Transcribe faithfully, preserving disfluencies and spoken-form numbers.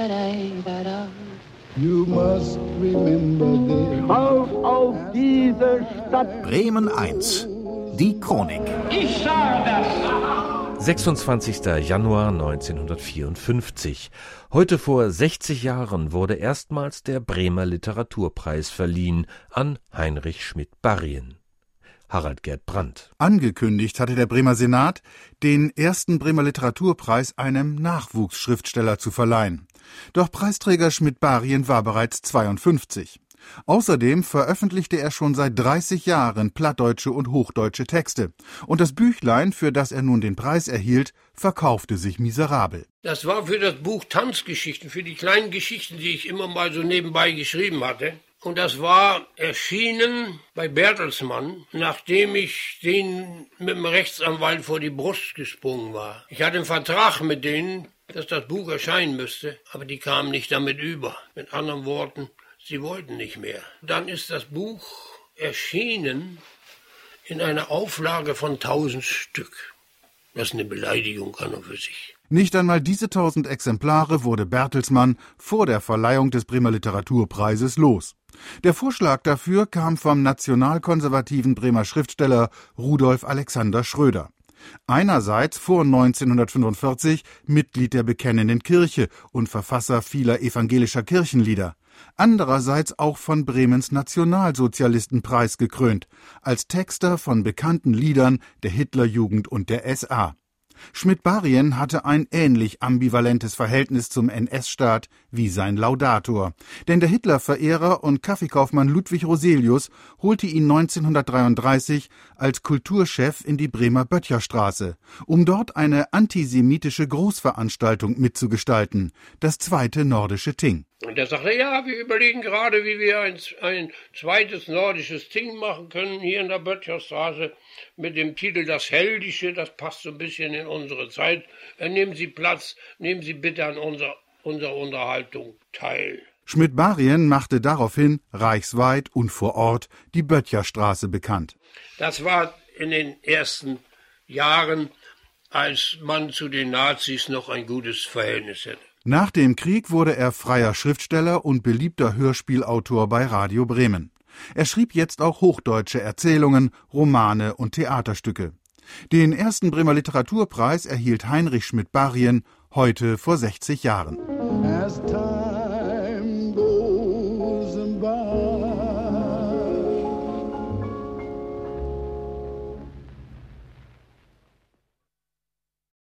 You must remember this. Auf, auf diese Stadt! Bremen eins. Die Chronik. Ich sage das! sechsundzwanzigster Januar neunzehnhundertvierundfünfzig. Heute vor sechzig Jahren wurde erstmals der Bremer Literaturpreis verliehen an Heinrich Schmidt-Barrien. Harald Gerd Brandt. Angekündigt hatte der Bremer Senat, den ersten Bremer Literaturpreis einem Nachwuchsschriftsteller zu verleihen. Doch Preisträger Schmidt-Barrien war bereits zweiundfünfzig. Außerdem veröffentlichte er schon seit dreißig Jahren plattdeutsche und hochdeutsche Texte. Und das Büchlein, für das er nun den Preis erhielt, verkaufte sich miserabel. Das war für das Buch Tanzgeschichten, für die kleinen Geschichten, die ich immer mal so nebenbei geschrieben hatte. Und das war erschienen bei Bertelsmann, nachdem ich den mit dem Rechtsanwalt vor die Brust gesprungen war. Ich hatte einen Vertrag mit denen, dass das Buch erscheinen müsste, aber die kamen nicht damit über. Mit anderen Worten, sie wollten nicht mehr. Dann ist das Buch erschienen in einer Auflage von tausend Stück. Das ist eine Beleidigung an und für sich. Nicht einmal diese tausend Exemplare wurde Bertelsmann vor der Verleihung des Bremer Literaturpreises los. Der Vorschlag dafür kam vom nationalkonservativen Bremer Schriftsteller Rudolf Alexander Schröder. Einerseits vor neunzehnhundertfünfundvierzig Mitglied der Bekennenden Kirche und Verfasser vieler evangelischer Kirchenlieder. Andererseits auch von Bremens Nationalsozialistenpreis gekrönt, als Texter von bekannten Liedern der Hitlerjugend und der S A. Schmidt-Barrien hatte ein ähnlich ambivalentes Verhältnis zum N S-Staat wie sein Laudator. Denn der Hitler-Verehrer und Kaffeekaufmann Ludwig Roselius holte ihn neunzehnhundertdreiunddreißig als Kulturchef in die Bremer Böttcherstraße, um dort eine antisemitische Großveranstaltung mitzugestalten, das zweite nordische Ting. Und da sagte er, ja, wir überlegen gerade, wie wir ein, ein zweites nordisches Ting machen können, hier in der Böttcherstraße, mit dem Titel Das Heldische, das passt so ein bisschen in unsere Zeit. Äh, nehmen Sie Platz, nehmen Sie bitte an unserer, unserer Unterhaltung teil. Schmidt-Barrien machte daraufhin reichsweit und vor Ort die Böttcherstraße bekannt. Das war in den ersten Jahren, als man zu den Nazis noch ein gutes Verhältnis hätte. Nach dem Krieg wurde er freier Schriftsteller und beliebter Hörspielautor bei Radio Bremen. Er schrieb jetzt auch hochdeutsche Erzählungen, Romane und Theaterstücke. Den ersten Bremer Literaturpreis erhielt Heinrich Schmidt-Barrien heute vor sechzig Jahren.